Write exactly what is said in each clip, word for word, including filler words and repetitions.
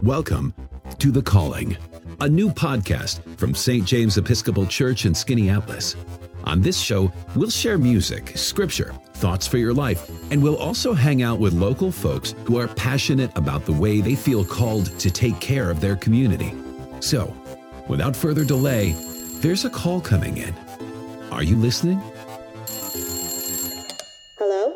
Welcome to The Calling, a new podcast from Saint James Episcopal Church in Skaneateles. On this show, we'll share music, scripture, thoughts for your life, and we'll also hang out with local folks who are passionate about the way they feel called to take care of their community. So, without further delay, there's a call coming in. Are you listening? Hello?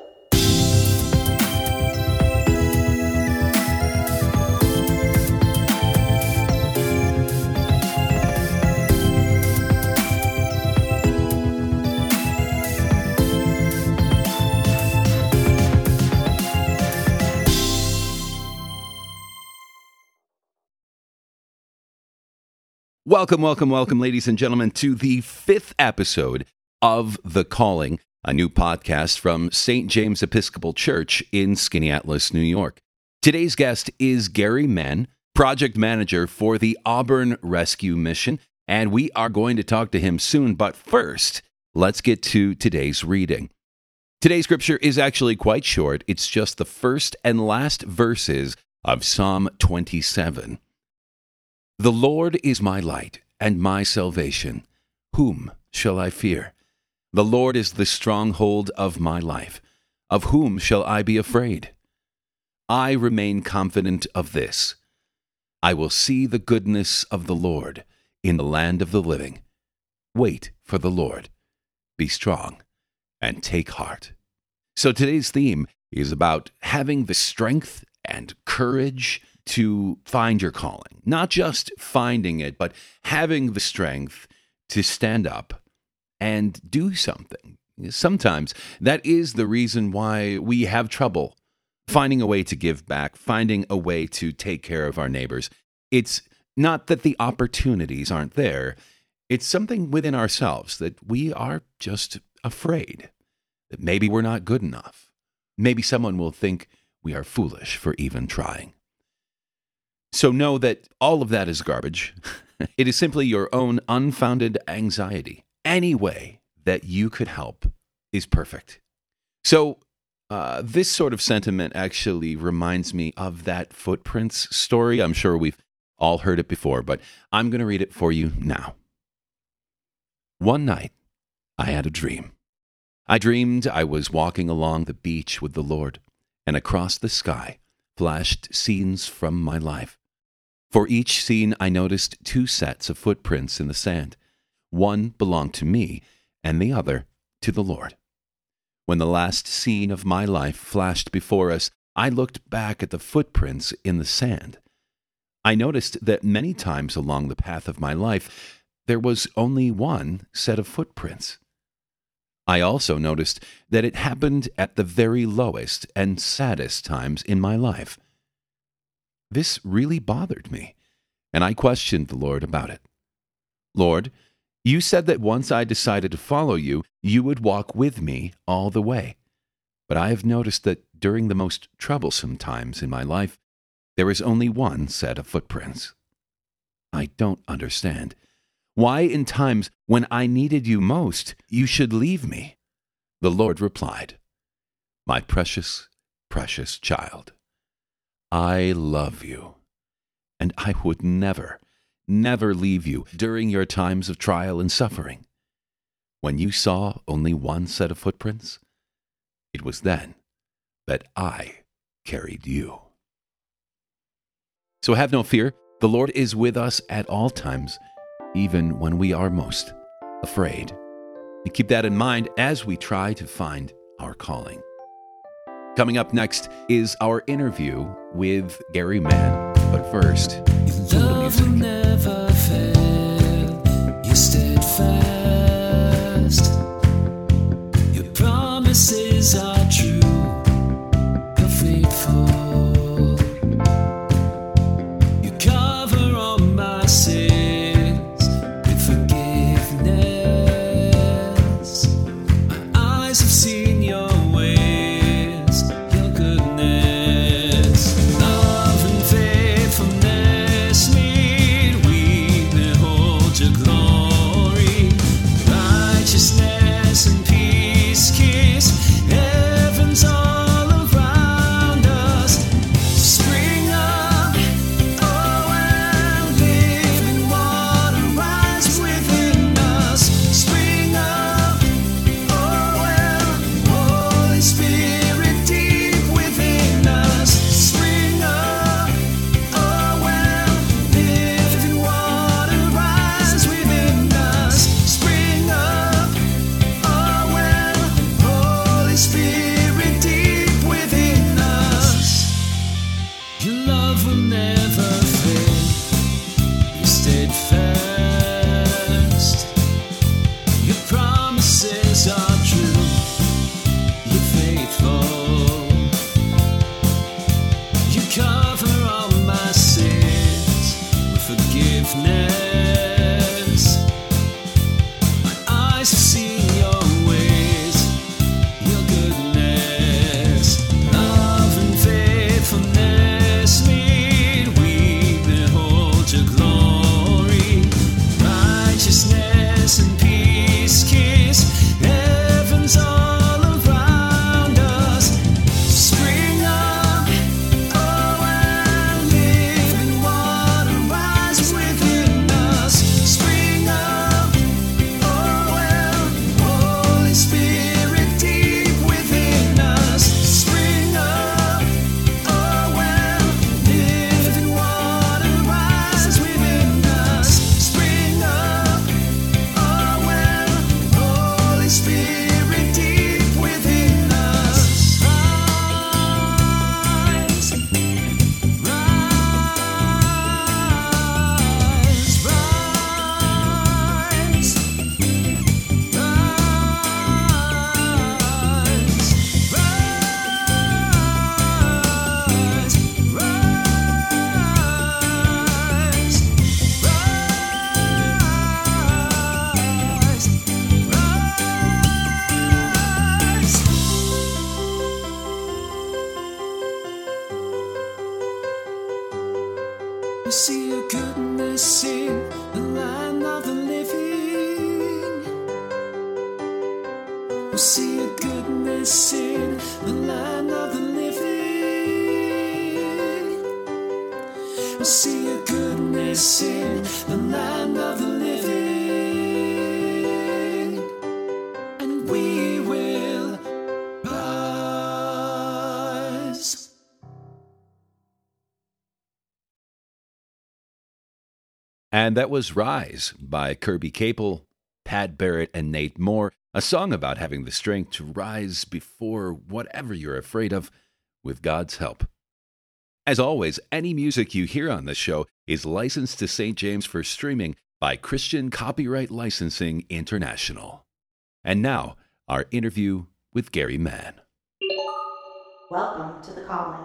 Welcome, welcome, welcome, ladies and gentlemen, to the fifth episode of The Calling, a new podcast from Saint James Episcopal Church in Skaneateles, New York. Today's guest is Gary Mann, project manager for the Auburn Rescue Mission, and we are going to talk to him soon. But first, let's get to today's reading. Today's scripture is actually quite short. It's just the first and last verses of Psalm twenty-seven. The Lord is my light and my salvation. Whom shall I fear? The Lord is the stronghold of my life. Of whom shall I be afraid? I remain confident of this. I will see the goodness of the Lord in the land of the living. Wait for the Lord. Be strong and take heart. So today's theme is about having the strength and courage to find your calling. Not just finding it, but having the strength to stand up and do something. Sometimes that is the reason why we have trouble finding a way to give back, finding a way to take care of our neighbors. It's not that the opportunities aren't there. It's something within ourselves that we are just afraid that maybe we're not good enough. Maybe someone will think we are foolish for even trying. So know that all of that is garbage. It is simply your own unfounded anxiety. Any way that you could help is perfect. So uh, this sort of sentiment actually reminds me of that footprints story. I'm sure we've all heard it before, but I'm going to read it for you now. One night, I had a dream. I dreamed I was walking along the beach with the Lord, and across the sky flashed scenes from my life. For each scene, I noticed two sets of footprints in the sand. One belonged to me, and the other to the Lord. When the last scene of my life flashed before us, I looked back at the footprints in the sand. I noticed that many times along the path of my life, there was only one set of footprints. I also noticed that it happened at the very lowest and saddest times in my life. This really bothered me, and I questioned the Lord about it. Lord, you said that once I decided to follow you, you would walk with me all the way. But I have noticed that during the most troublesome times in my life, there is only one set of footprints. I don't understand. Why in times when I needed you most, you should leave me? The Lord replied, My precious, precious child, I love you, and I would never, never leave you during your times of trial and suffering. When you saw only one set of footprints, it was then that I carried you. So have no fear. The Lord is with us at all times, even when we are most afraid. And keep that in mind as we try to find our calling. Coming up next is our interview with Gary Mann. But first, Your love will never fail. You're steadfast. Your promises are true. You're faithful. You cover all my sins with forgiveness. My eyes have seen your ways, your goodness. Love and faithfulness meet, we behold. never failed. You stayed fast. Your promises are true. You're faithful. You cover all my sins with forgiveness. My eyes have seen your ways, your goodness, love and faithfulness meet. We behold your glory, righteousness and peace kiss heavens all around us. Spring up, oh, and living water rise within us. Spring up, oh, well, Holy Spirit deep within us. Spring up, oh, well, living water rise within us. Spring up, oh, well, Holy Spirit deep within us. Rise, rise, rise, we see your goodness in the land of the living. We see your goodness in the land of the living. We see your goodness in the land of the living. And we will rise. And that was Rise by Kirby Capel, Pat Barrett, and Nate Moore, a song about having the strength to rise before whatever you're afraid of with God's help. As always, any music you hear on this show is licensed to Saint James for streaming by Christian Copyright Licensing International. And now, our interview with Gary Mann. Welcome to The Calling.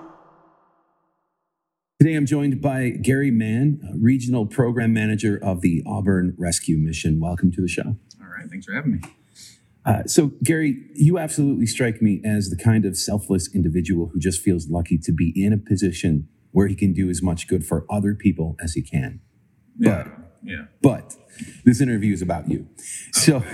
Today I'm joined by Gary Mann, Regional Program Manager of the Auburn Rescue Mission. Welcome to the show. All right, thanks for having me. Uh, so, Gary, you absolutely strike me as the kind of selfless individual who just feels lucky to be in a position where he can do as much good for other people as he can. Yeah, But, yeah. but this interview is about you. So,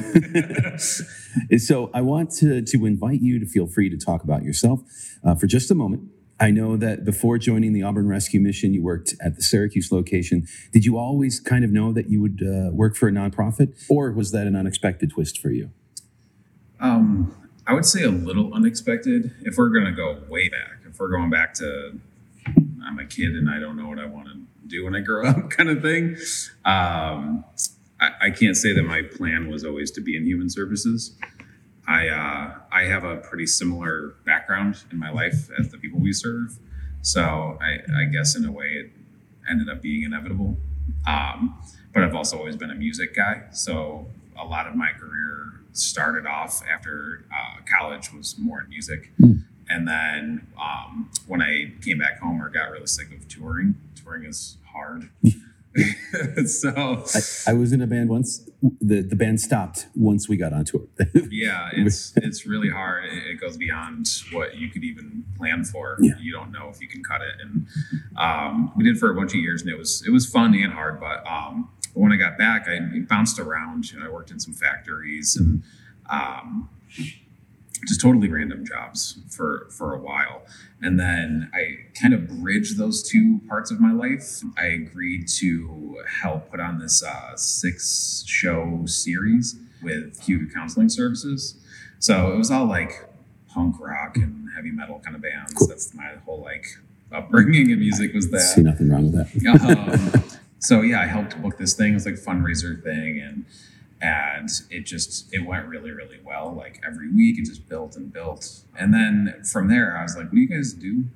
so I want to, to invite you to feel free to talk about yourself uh, for just a moment. I know that before joining the Auburn Rescue Mission, you worked at the Syracuse location. Did you always kind of know that you would uh, work for a nonprofit, or was that an unexpected twist for you? Um, I would say a little unexpected. If we're going to go way back, if we're going back to I'm a kid and I don't know what I want to do when I grow up kind of thing, um, I, I can't say that my plan was always to be in human services. I uh, I have a pretty similar background in my life as the people we serve. So I, I guess in a way it ended up being inevitable. Um, but I've also always been a music guy. So a lot of my career started off after uh, college was more in music. Mm. And then um, when I came back home or got really sick of touring, touring is hard. so I, I was in a band once. The the band stopped once we got on tour. yeah, it's it's really hard. It, it goes beyond what you could even plan for. Yeah. You don't know if you can cut it. And um, we did for a bunch of years, and it was it was fun and hard. But um, when I got back, I bounced around. You know, I worked in some factories and um, just totally random jobs for for a while. And then I kind of bridged those two parts of my life. I agreed to help put on this uh, six show series with Q Counseling Services. So it was all like punk rock and heavy metal kind of bands. Cool. That's my whole like upbringing in music was that. I see nothing wrong with that. um, so yeah, I helped book this thing. It was like a fundraiser thing. And And it just, it went really, really well. Like every week it just built and built. And then from there I was like, what do you guys do?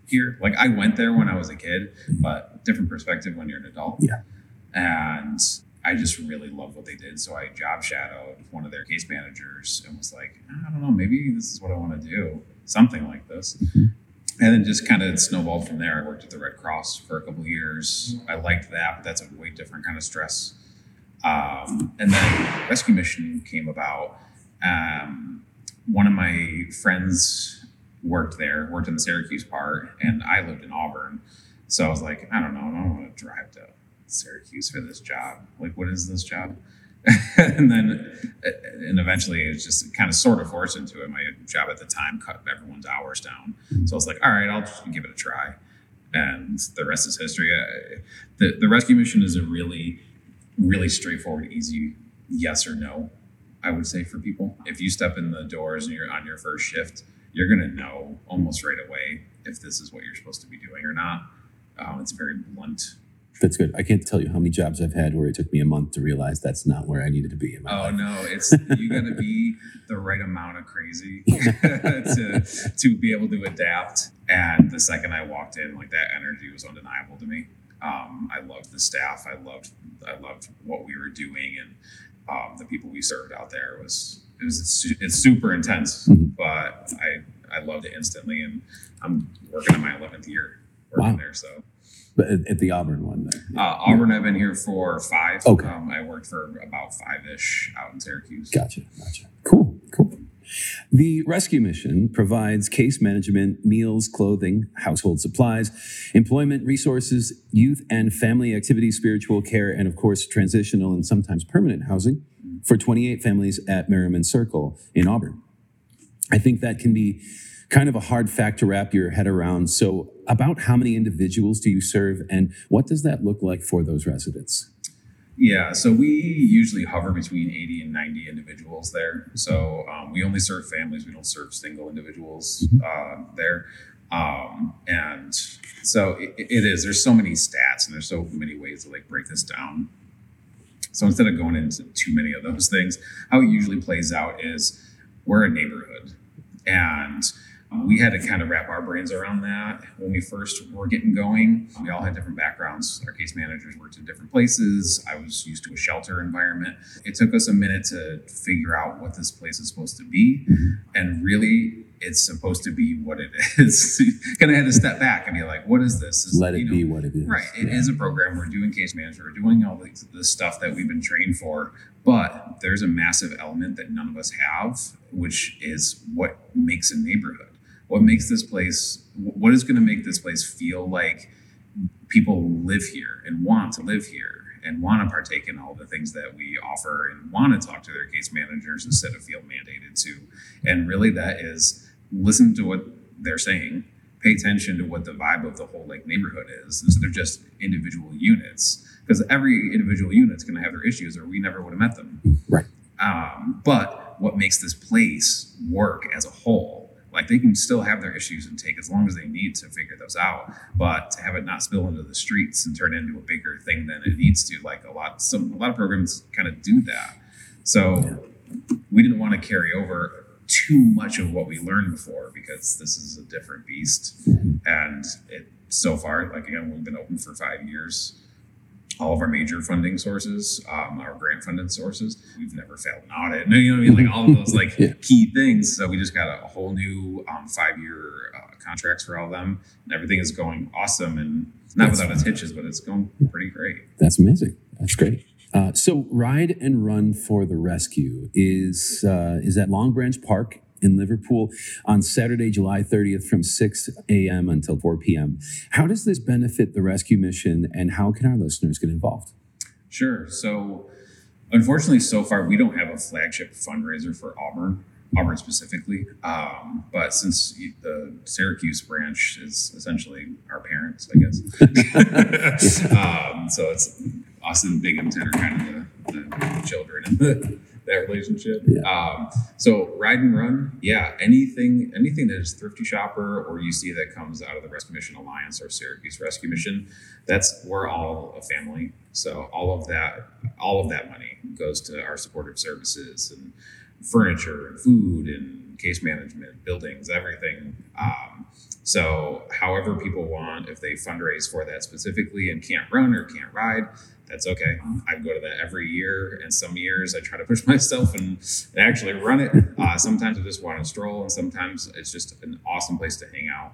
here. Like I went there when I was a kid, but different perspective when you're an adult. Yeah. And I just really loved what they did. So I job shadowed one of their case managers and was like, I don't know, maybe this is what I want to do. Something like this. Mm-hmm. And then just kind of snowballed from there. I worked at the Red Cross for a couple of years. I liked that, but that's a way different kind of stress. Um, and then Rescue Mission came about. Um, one of my friends worked there, worked in the Syracuse part, and I lived in Auburn. So I was like, I don't know, I don't want to drive to Syracuse for this job. Like, what is this job? And then, and eventually it was just kind of sort of forced into it. My job at the time cut everyone's hours down. So I was like, all right, I'll just give it a try. And the rest is history. I, the, the Rescue Mission is a really, really straightforward, easy yes or no, I would say, for people. If you step in the doors and you're on your first shift, you're going to know almost right away if this is what you're supposed to be doing or not. Um, it's very blunt. That's good. I can't tell you how many jobs I've had where it took me a month to realize that's not where I needed to be in my oh life. no, it's you got to be the right amount of crazy to to be able to adapt. And the second I walked in, like that energy was undeniable to me. Um, I loved the staff. I loved I loved what we were doing, and um, the people we served out there was it was it's super intense, mm-hmm. but I I loved it instantly. And I'm working on my eleventh year working wow. there, so. But at the Auburn one, then. Uh, Auburn, I've been here for five. Okay. Um, I worked for about five-ish out in Syracuse. Gotcha, gotcha. Cool, cool. The Rescue Mission provides case management, meals, clothing, household supplies, employment resources, youth and family activities, spiritual care, and of course, transitional and sometimes permanent housing for twenty-eight families at Merriman Circle in Auburn. I think that can be kind of a hard fact to wrap your head around. So about how many individuals do you serve, and what does that look like for those residents? Yeah, so we usually hover between eighty and ninety individuals there. So um, we only serve families. We don't serve single individuals uh, there. Um, and so it, it is, there's so many stats and there's so many ways to like break this down. So instead of going into too many of those things, how it usually plays out is we're a neighborhood, and we had to kind of wrap our brains around that when we first were getting going. We all had different backgrounds. Our case managers worked in different places. I was used to a shelter environment. It took us a minute to figure out what this place is supposed to be. And really, it's supposed to be what it is. Kind of had to step back and be like, what is this? Is, Let it you know, be what it is. Right. It yeah. is a program. We're doing case management. We're doing all the, the stuff that we've been trained for. But there's a massive element that none of us have, which is what makes a neighborhood. What makes this place, what is going to make this place feel like people live here and want to live here and want to partake in all the things that we offer and want to talk to their case managers instead of feel mandated to. And really that is listen to what they're saying, pay attention to what the vibe of the whole like neighborhood is instead of just individual units, because every individual unit's going to have their issues or we never would have met them. Right. Um, but what makes this place work as a whole, like they can still have their issues and take as long as they need to figure those out, but to have it not spill into the streets and turn into a bigger thing than it needs to, like a lot, some a lot of programs kind of do that. So we didn't want to carry over too much of what we learned before because this is a different beast. And it so far, like again, we've been open for five years. All of our major funding sources, um, our grant funded sources, we've never failed an audit. You know what I mean? Like all of those like yeah. key things. So we just got a, a whole new um, five-year uh, contracts for all of them. And everything is going awesome and not That's without its hitches, but it's going pretty great. That's amazing. That's great. Uh, so Ride and Run for the Rescue is uh, is at Long Branch Park in Liverpool on Saturday, July thirtieth from six a.m. until four p.m. How does this benefit the Rescue Mission, and how can our listeners get involved? Sure. So unfortunately, so far, we don't have a flagship fundraiser for Auburn, Auburn specifically. Um, but since the Syracuse branch is essentially our parents, I guess. um, so it's us and Binghamton are kind of the, the children in the, that relationship. Yeah. Um, so Ride and Run, yeah, anything anything that is Thrifty Shopper or you see that comes out of the Rescue Mission Alliance or Syracuse Rescue Mission, that's we're all a family. So all of that all of that money goes to our supportive services and furniture and food and case management, buildings, everything. Um, so however people want, if they fundraise for that specifically and can't run or can't ride, that's okay. I go to that every year, and some years I try to push myself and, and actually run it. Uh, sometimes I just want to stroll, and sometimes it's just an awesome place to hang out.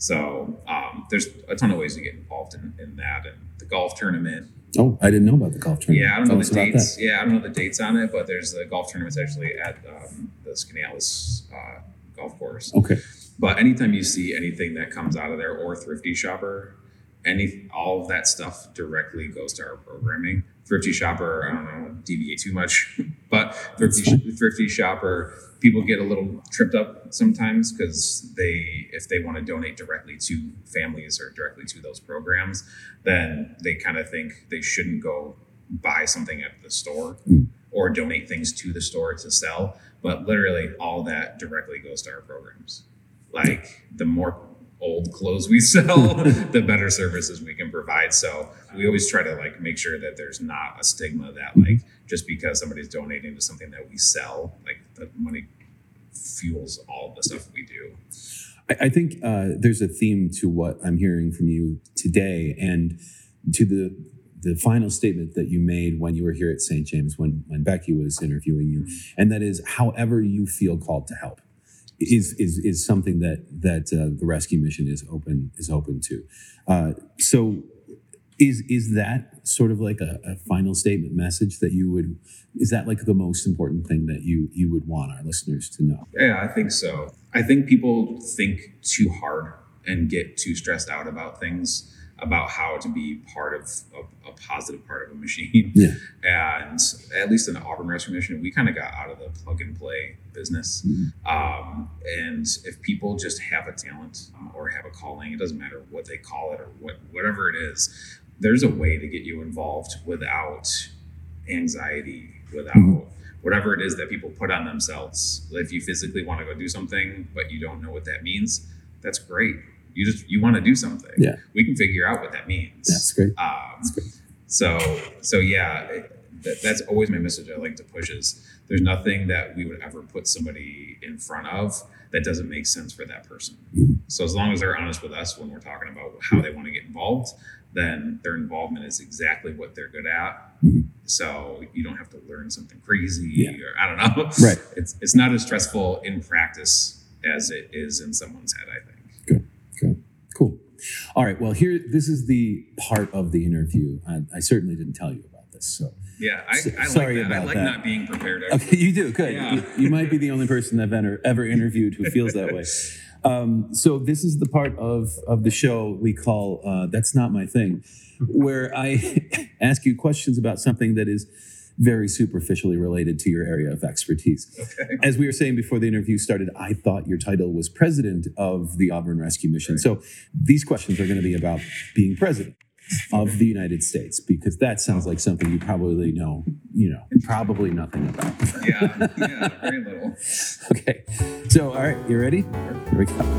So um, there's a ton of ways to get involved in, in that, and the golf tournament. Oh, I didn't know about the golf tournament. Yeah, I don't know Tell us the about dates. that. Yeah, I don't know the dates on it, but there's the golf tournaments actually at um, the Skaneateles uh, golf course. Okay. But anytime you see anything that comes out of there, or Thrifty Shopper, any all of that stuff directly goes to our programming. Thrifty Shopper, I don't know, deviate too much, but Thrifty, Thrifty Shopper, people get a little tripped up sometimes because they, if they want to donate directly to families or directly to those programs, then they kind of think they shouldn't go buy something at the store mm. or donate things to the store to sell. But literally all that directly goes to our programs. Like the more old clothes we sell, the better services we can provide. So we always try to like make sure that there's not a stigma that like just because somebody's donating to something that we sell, like the money fuels all of the stuff we do. I, I think uh, there's a theme to what I'm hearing from you today, and to the the final statement that you made when you were here at Saint James, when when Becky was interviewing you, and that is, however you feel called to help, is is is something that that uh, the rescue mission is open is open to. Uh, so, is is that sort of like a, a final statement message that you would? Is that like the most important thing that you you would want our listeners to know? Yeah, I think so. I think people think too hard and get too stressed out about things, about how to be part of a, a positive part of a machine. Yeah. And at least in the Auburn Rescue Mission, we kind of got out of the plug and play business. Mm-hmm. Um, and if people just have a talent um, or have a calling, it doesn't matter what they call it or what whatever it is, there's a way to get you involved without anxiety, without mm-hmm. whatever it is that people put on themselves. If you physically want to go do something, but you don't know what that means, that's great. You just, you want to do something. Yeah. We can figure out what that means. That's great. Um, that's great. So, so yeah, it, that, that's always my message I like to push is there's nothing that we would ever put somebody in front of that doesn't make sense for that person. Mm-hmm. So as long as they're honest with us when we're talking about how they want to get involved, then their involvement is exactly what they're good at. Mm-hmm. So you don't have to learn something crazy yeah. or I don't know. Right. It's, it's not as stressful in practice as it is in someone's head, I think. Good. Good. Cool. All right. Well, here, this is the part of the interview. I, I certainly didn't tell you about this. So yeah, I, so, I like sorry that. about I like that. not being prepared. Okay, you do. Good. Yeah. You, you might be the only person I've ever, ever interviewed who feels that way. Um, so this is the part of, of the show we call uh, That's Not My Thing, where I ask you questions about something that is very superficially related to your area of expertise. Okay. As we were saying before the interview started, I thought your title was president of the Auburn Rescue Mission. Right. So these questions are going to be about being president of the United States, because that sounds like something you probably know, you know, probably nothing about. Yeah, yeah, very little. Okay. So, all right, you ready? Here we go.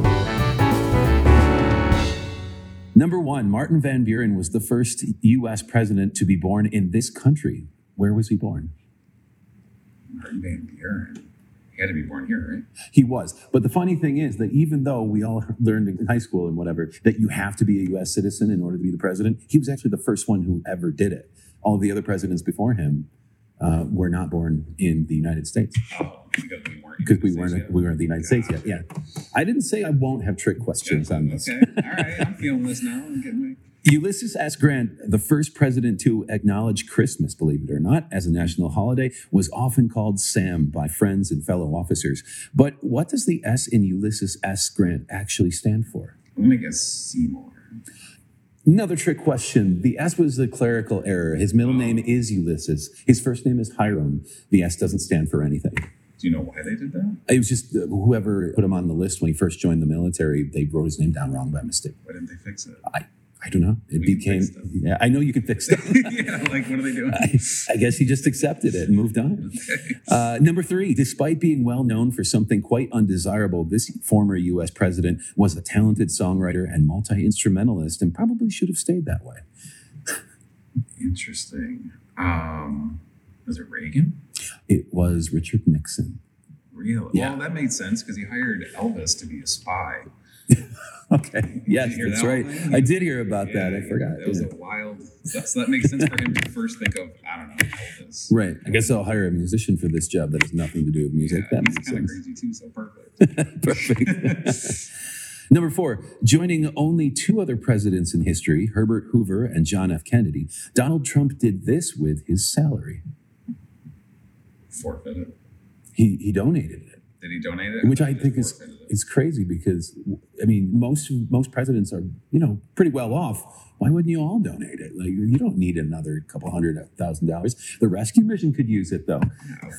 Number one, Martin Van Buren was the first U S president to be born in this country. Where was he born? Martin Van Buren. He had to be born here, right? He was. But the funny thing is that even though we all learned in high school and whatever that you have to be a U S citizen in order to be the president, he was actually the first one who ever did it. All of the other presidents before him uh, were not born in the United States. Oh, because we weren't. Because we weren't, yet. we weren't in the United God. States yet. Yeah. I didn't say I won't have trick questions yeah. on this. Okay. All right. I'm feeling this now. I'm getting my... Ulysses S. Grant, the first president to acknowledge Christmas, believe it or not, as a national holiday, was often called Sam by friends and fellow officers. But what does the S in Ulysses S. Grant actually stand for? I'm going to guess Seymour. Another trick question. The S was a clerical error. His middle oh. name is Ulysses. His first name is Hiram. The S doesn't stand for anything. Do you know why they did that? It was just uh, whoever put him on the list when he first joined the military, they wrote his name down wrong by mistake. Why didn't they fix it? I I don't know. It we became, yeah, I know you can fix stuff. Yeah, like what are they doing? I, I guess he just accepted it and moved on. Okay. Uh, number three, despite being well known for something quite undesirable, this former U S president was a talented songwriter and multi-instrumentalist and probably should have stayed that way. Interesting. Um, was it Reagan? It was Richard Nixon. Real? Yeah. Well, that made sense because he hired Elvis to be a spy. Okay. Yes, hear that's that right. one thing? I did hear about Yeah, that. I forgot. That was Yeah. a wild. So that makes sense for him to first think of, I don't know, Elvis. Right. I guess I'll hire a musician for this job that has nothing to do with music. Yeah, that he's makes kind of sense. crazy too, so perfect. Perfect. Number four, joining only two other presidents in history, Herbert Hoover and John F. Kennedy, Donald Trump did this with his salary. Forfeited. He he donated it, Did he donate it? which I He just think is forfeited it. is crazy because I mean most most presidents are you know pretty well off. Why wouldn't you all donate it? Like you don't need another couple hundred thousand dollars. The rescue mission could use it though.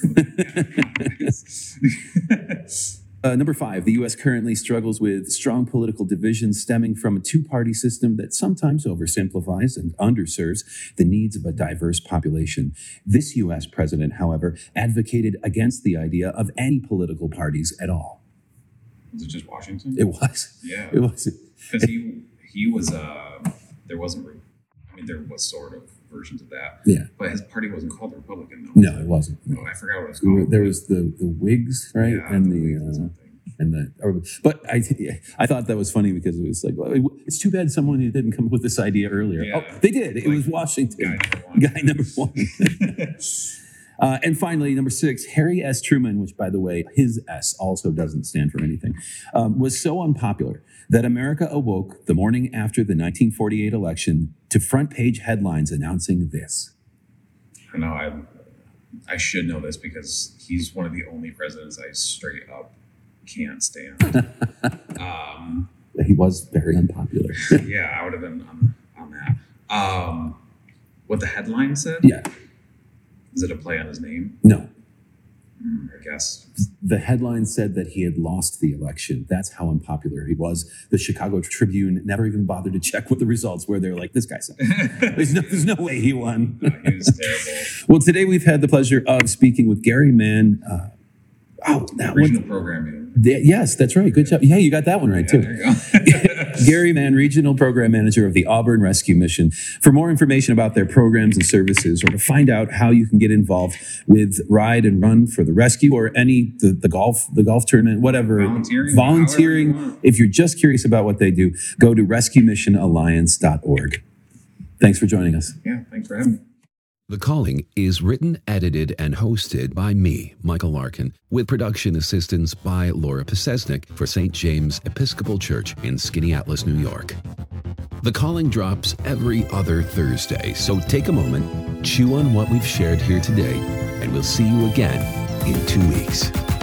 Uh, number five, the U S currently struggles with strong political divisions stemming from a two-party system that sometimes oversimplifies and underserves the needs of a diverse population. This U S president, however, advocated against the idea of any political parties at all. Was it just Washington? It was. Yeah. It was. Because he he was uh there wasn't re- I mean there was sort of versions of that. Yeah. But his party wasn't called the Republican though. No, it wasn't. Oh, I forgot what it was We were- called. There was the, the Whigs, right? Yeah, and the the, Whigs or uh, something. and the, or, but I, I thought that was funny because it was like, well, it's too bad someone didn't come up with this idea earlier. Yeah. Oh, they did. It Like was Washington. guy number one. Guy number one. uh, and finally, number six, Harry S. Truman, which by the way, his S also doesn't stand for anything, um, was so unpopular that America awoke the morning after the nineteen forty-eight election to front page headlines announcing this. I know I I should know this because he's one of the only presidents I straight up can't stand. um, He was very unpopular. yeah, I would have been on, on that. Um, what the headline said? Yeah. Is it a play on his name? No. Mm, I guess. The headline said that he had lost the election. That's how unpopular he was. The Chicago Tribune never even bothered to check what the results were. They were like, this guy sucks. There's no, there's no way he won. No, he was terrible. Well, today we've had the pleasure of speaking with Gary Mann. Uh, oh, that Regional one. programming. The- yes, that's right. Good job. Yeah, you got that one right, Yeah, too. there you go. Gary Mann, Regional Program Manager of the Auburn Rescue Mission. For more information about their programs and services, or to find out how you can get involved with Ride and Run for the Rescue, or any the, the golf the golf tournament, whatever, Volunteering, volunteering. however you want. If you're just curious about what they do, go to rescue mission alliance dot org. Thanks for joining us. Yeah, thanks for having me. The Calling is written, edited, and hosted by me, Michael Larkin, with production assistance by Laura Pesesnik for Saint James Episcopal Church in Skaneateles, New York. The Calling drops every other Thursday, so take a moment, chew on what we've shared here today, and we'll see you again in two weeks.